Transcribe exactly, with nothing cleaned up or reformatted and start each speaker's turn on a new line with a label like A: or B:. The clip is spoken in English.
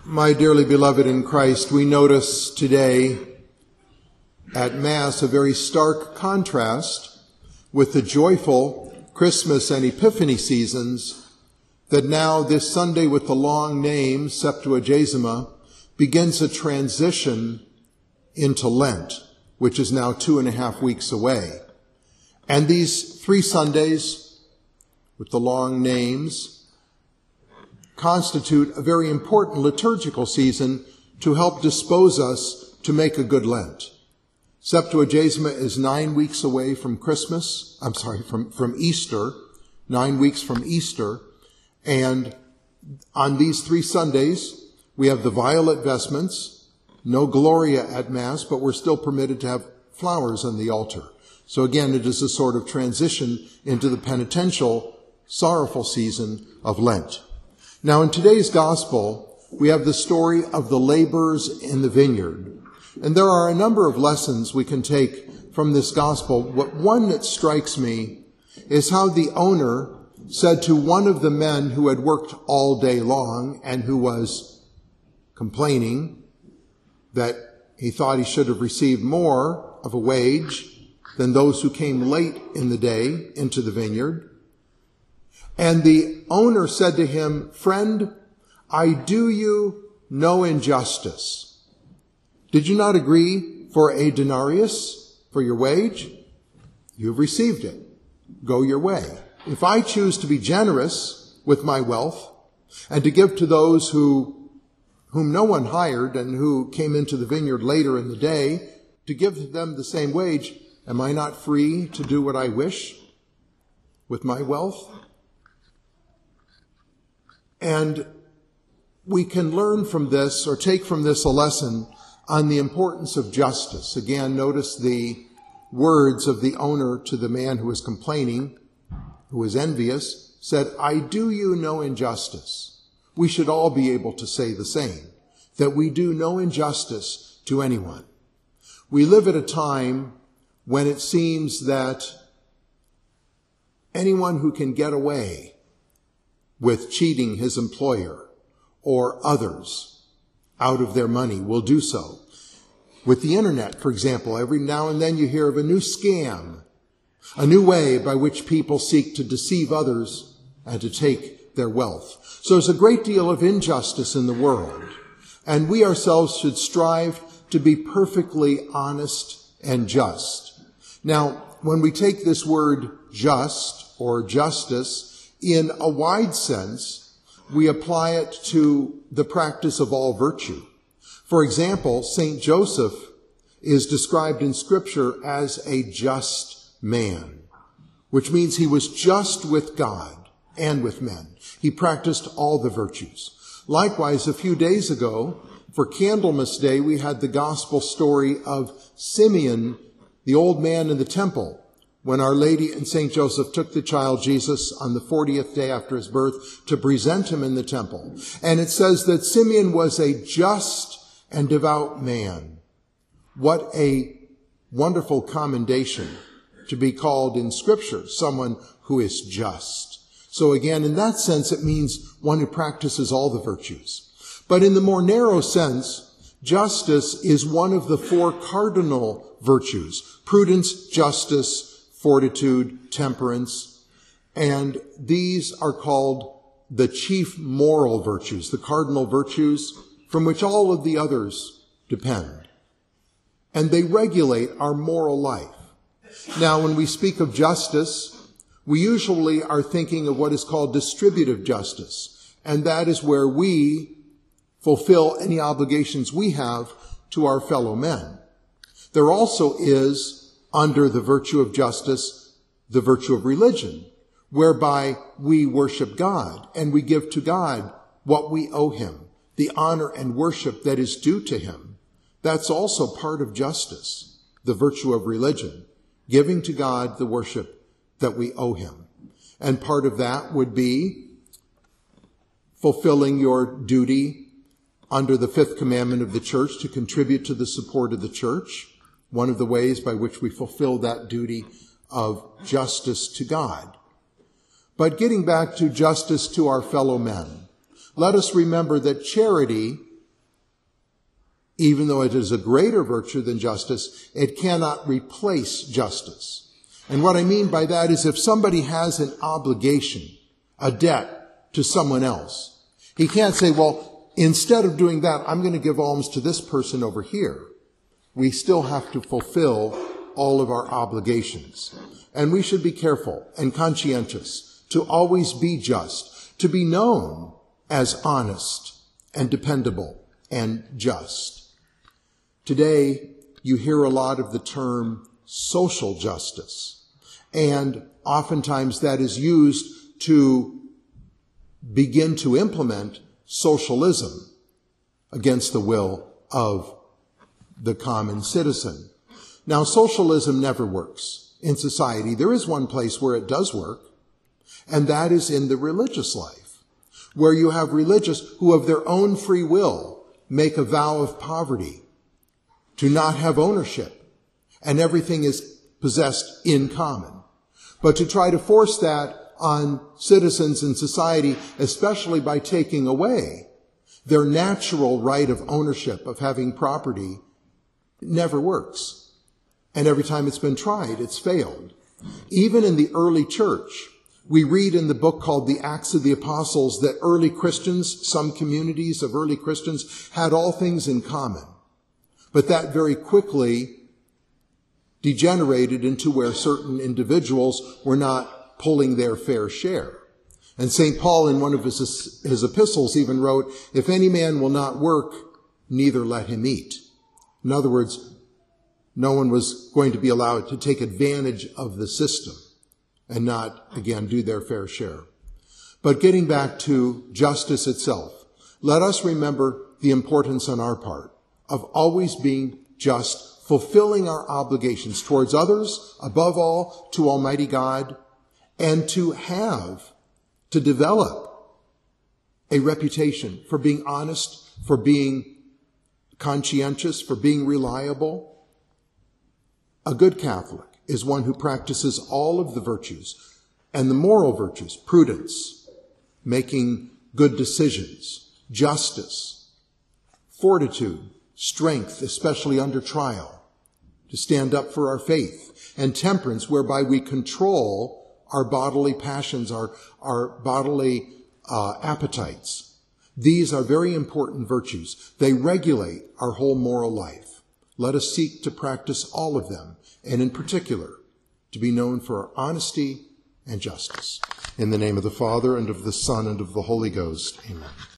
A: My dearly beloved in Christ, we notice today at Mass a very stark contrast with the joyful Christmas and Epiphany seasons that now this Sunday with the long name, Septuagesima, begins a transition into Lent, which is now two and a half weeks away. And these three Sundays with the long names constitute a very important liturgical season to help dispose us to make a good Lent. Septuagesima is nine weeks away from Christmas, I'm sorry, from, from Easter, nine weeks from Easter, and on these three Sundays, we have the violet vestments, no Gloria at Mass, but we're still permitted to have flowers on the altar. So again, it is a sort of transition into the penitential, sorrowful season of Lent. Now, in today's gospel, we have the story of the laborers in the vineyard. And there are a number of lessons we can take from this gospel. What one that strikes me is how the owner said to one of the men who had worked all day long and who was complaining that he thought he should have received more of a wage than those who came late in the day into the vineyard. And the owner said to him, "Friend, I do you no injustice. Did you not agree for a denarius for your wage? You have received it. Go your way. If I choose to be generous with my wealth and to give to those who, whom no one hired and who came into the vineyard later in the day, to give them the same wage, am I not free to do what I wish with my wealth?" And we can learn from this or take from this a lesson on the importance of justice. Again, notice the words of the owner to the man who was complaining, who was envious, said, "I do you no injustice." We should all be able to say the same, that we do no injustice to anyone. We live at a time when it seems that anyone who can get away with cheating his employer or others out of their money will do so. With the internet, for example, every now and then you hear of a new scam, a new way by which people seek to deceive others and to take their wealth. So there's a great deal of injustice in the world, and we ourselves should strive to be perfectly honest and just. Now, when we take this word just or justice in a wide sense, we apply it to the practice of all virtue. For example, Saint Joseph is described in Scripture as a just man, which means he was just with God and with men. He practiced all the virtues. Likewise, a few days ago, for Candlemas Day, we had the gospel story of Simeon, the old man in the temple, when Our Lady and Saint Joseph took the child Jesus on the fortieth day after his birth to present him in the temple. And it says that Simeon was a just and devout man. What a wonderful commendation to be called in Scripture someone who is just. So again, in that sense, it means one who practices all the virtues. But in the more narrow sense, justice is one of the four cardinal virtues: prudence, justice, fortitude, temperance, and these are called the chief moral virtues, the cardinal virtues from which all of the others depend. And they regulate our moral life. Now, when we speak of justice, we usually are thinking of what is called distributive justice, and that is where we fulfill any obligations we have to our fellow men. There also is, under the virtue of justice, the virtue of religion, whereby we worship God and we give to God what we owe him, the honor and worship that is due to him. That's also part of justice, the virtue of religion, giving to God the worship that we owe him. And part of that would be fulfilling your duty under the fifth commandment of the church to contribute to the support of the church. One of the ways by which we fulfill that duty of justice to God. But getting back to justice to our fellow men, let us remember that charity Even though it is a greater virtue than justice, it cannot replace justice. And what I mean by that is if somebody has an obligation, a debt to someone else, he can't say, well, instead of doing that, I'm going to give alms to this person over here. We still have to fulfill all of our obligations. And we should be careful and conscientious to always be just, to be known as honest and dependable and just. Today, you hear a lot of the term social justice, and oftentimes that is used to begin to implement socialism against the will of the common citizen. Now, socialism never works in society. There is one place where it does work, and that is in the religious life, where you have religious who of their own free will make a vow of poverty, to not have ownership, and everything is possessed in common. But to try to force that on citizens in society, especially by taking away their natural right of ownership, of having property, never works. And every time it's been tried, it's failed. Even in the early church, we read in the book called the Acts of the Apostles that early Christians, some communities of early Christians, had all things in common. But that very quickly degenerated into where certain individuals were not pulling their fair share. And Saint Paul in one of his, his epistles even wrote, if any man will not work, neither let him eat. In other words, no one was going to be allowed to take advantage of the system and not, again, do their fair share. But getting back to justice itself, let us remember the importance on our part of always being just, fulfilling our obligations towards others, above all to Almighty God, and to have, to develop a reputation for being honest, for being conscientious, for being reliable. A good Catholic is one who practices all of the virtues and the moral virtues, prudence, making good decisions, justice, fortitude, strength, especially under trial, to stand up for our faith, and temperance, whereby we control our bodily passions, our, our bodily uh, appetites. These are very important virtues. They regulate our whole moral life. Let us seek to practice all of them, and in particular, to be known for our honesty and justice. In the name of the Father, and of the Son, and of the Holy Ghost, amen.